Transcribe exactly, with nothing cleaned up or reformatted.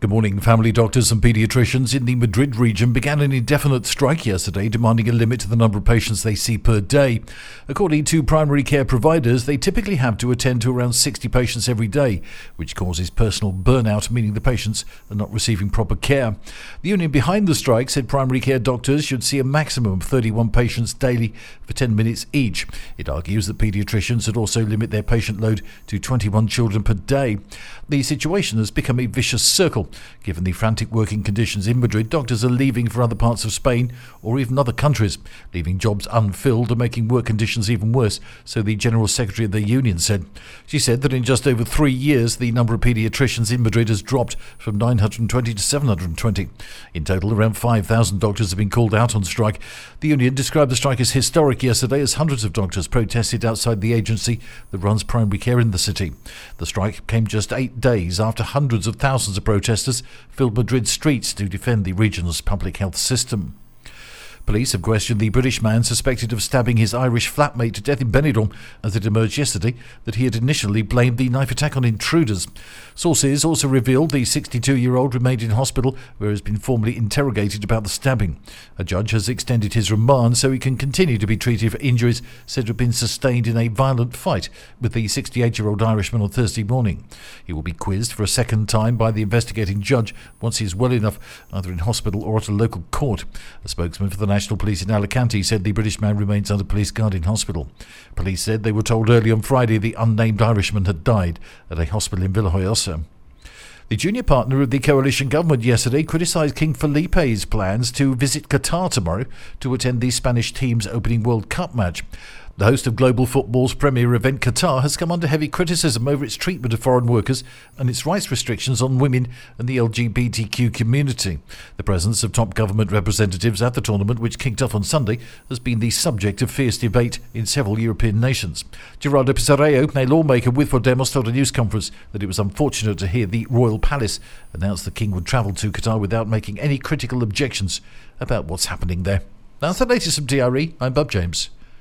Good morning. Family doctors and paediatricians in the Madrid region began an indefinite strike yesterday, demanding a limit to the number of patients they see per day. According to primary care providers, they typically have to attend to around sixty patients every day, which causes personal burnout, meaning the patients are not receiving proper care. The union behind the strike said primary care doctors should see a maximum of thirty-one patients daily for ten minutes each. It argues that paediatricians should also limit their patient load to twenty-one children per day. The situation has become a vicious circle. Given the frantic working conditions in Madrid, doctors are leaving for other parts of Spain or even other countries, leaving jobs unfilled and making work conditions even worse, so the General Secretary of the union said. She said that in just over three years, the number of paediatricians in Madrid has dropped from nine hundred twenty to seven hundred twenty. In total, around five thousand doctors have been called out on strike. The union described the strike as historic yesterday as hundreds of doctors protested outside the agency that runs primary care in the city. The strike came just eight days after hundreds of thousands of protesters filled Madrid's streets to defend the region's public health system. Police have questioned the British man suspected of stabbing his Irish flatmate to death in Benidorm, as it emerged yesterday that he had initially blamed the knife attack on intruders. Sources also revealed the sixty-two-year-old remained in hospital, where he has been formally interrogated about the stabbing. A judge has extended his remand so he can continue to be treated for injuries said to have been sustained in a violent fight with the sixty-eight-year-old Irishman on Thursday morning. He will be quizzed for a second time by the investigating judge once he is well enough, either in hospital or at a local court. A spokesman for the National Police in Alicante said the British man remains under police guard in hospital. Police said they were told early on Friday the unnamed Irishman had died at a hospital in Villajoyosa. The junior partner of the coalition government yesterday criticised King Felipe's plans to visit Qatar tomorrow to attend the Spanish team's opening World Cup match. The host of global football's premier event, Qatar, has come under heavy criticism over its treatment of foreign workers and its rights restrictions on women and the L G B T Q community. The presence of top government representatives at the tournament, which kicked off on Sunday, has been the subject of fierce debate in several European nations. Gerardo Pisarello, a lawmaker with Podemos, told a news conference that it was unfortunate to hear the Royal Palace announce the King would travel to Qatar without making any critical objections about what's happening there. That's the latest from T R E. I'm Bob James.